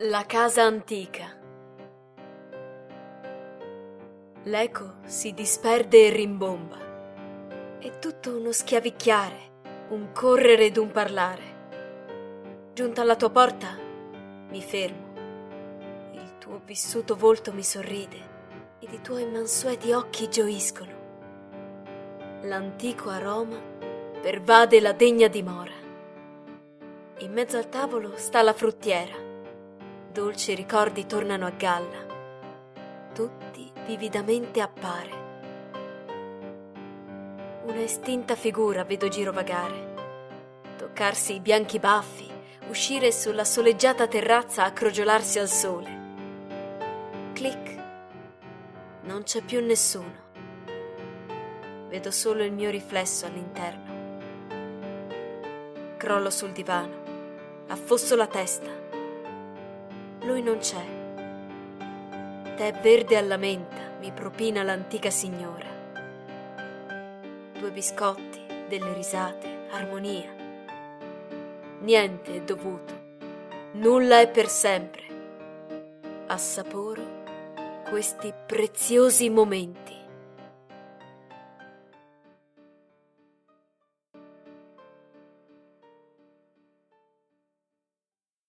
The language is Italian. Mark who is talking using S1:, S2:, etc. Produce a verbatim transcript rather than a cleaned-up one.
S1: La casa antica. L'eco si disperde e rimbomba. È tutto uno schiavicchiare, un correre ed un parlare. Giunta alla tua porta, mi fermo. Il tuo vissuto volto mi sorride ed i tuoi mansueti occhi gioiscono. L'antico aroma pervade la degna dimora. In mezzo al tavolo sta la fruttiera. Dolci ricordi tornano a galla. Tutti vividamente appare. Una estinta figura vedo girovagare, toccarsi i bianchi baffi, uscire sulla soleggiata terrazza a crogiolarsi al sole. Clic. Non c'è più nessuno. Vedo solo il mio riflesso all'interno. Crollo sul divano, affosso la testa. Lui non c'è. Tè verde alla menta mi propina l'antica signora. Due biscotti, delle risate, armonia. Niente è dovuto, nulla è per sempre. Assaporo questi preziosi momenti.